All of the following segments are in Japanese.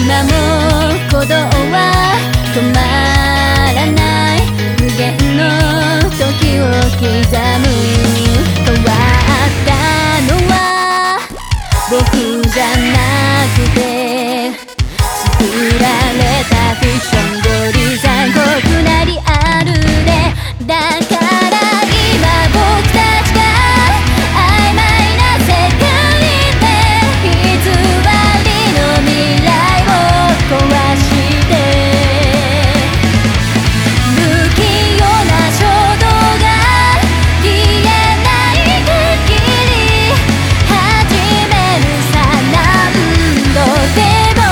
今も鼓動は止まらない無限の時を刻む変わったのは僕じゃなくて作られたフィクションより残酷なリアルでだから今僕たちが曖昧な世界で偽りの未来を壊して不器用な衝動が消えない限り始めるさ何度でも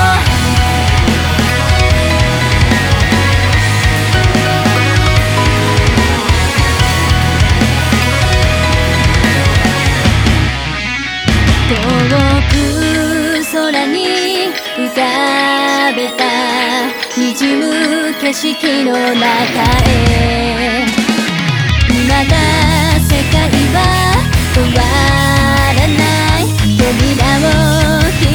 遠く空に浮かべた滲む景色の中へ未だ世界は終わらない扉を